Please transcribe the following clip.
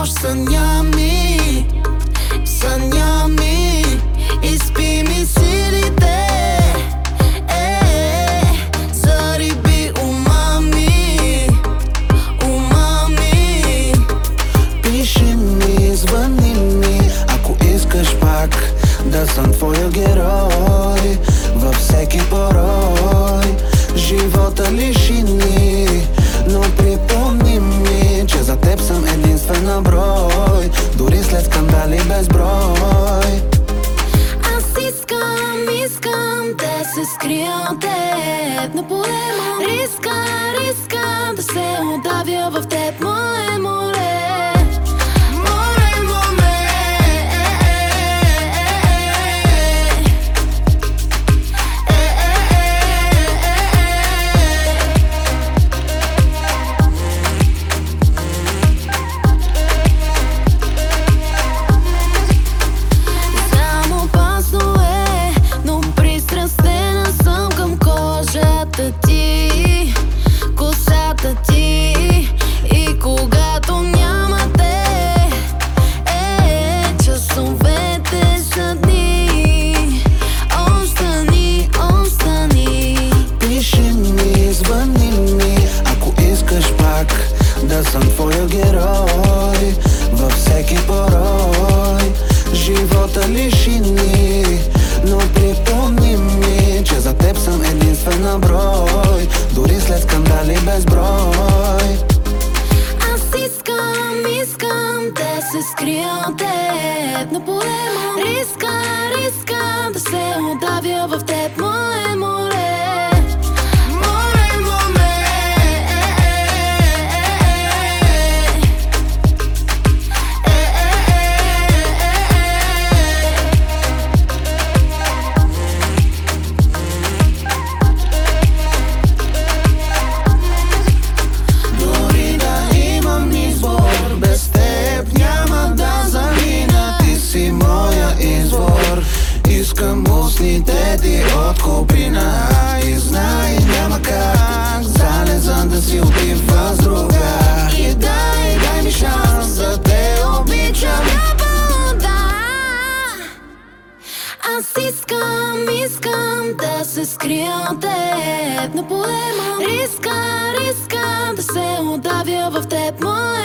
нощ съня ми, изпи ми силите. За риби умами. Пиши ми, звъни ми, ако искаш пак да съм твоя герой. Във всеки порой живота лиши ни, но припомни ми, че за теб съм единствен на брой, дори след скандали безброй. Аз искам да се скрия от теб, но поемам риска да се удавя в теб, море. Косата ти, и когато няма те, часовете са дни. Остани. Пиши ми, звъни ми, ако искаш пак да съм твоя герой. Във всеки порой живота лиши ни, но припомни ми, че за теб съм единствен на брой, дори след скандали безброй. Аз искам да се скрия от теб, но поемам риска да се удавя в теб, море. Искам устните ти от куприна и знай няма как залезам да си отива с друга. И дай ми шанс да те обичам. Аз искам да се скрия от теб, но поемам риска да се удавя в теб, море.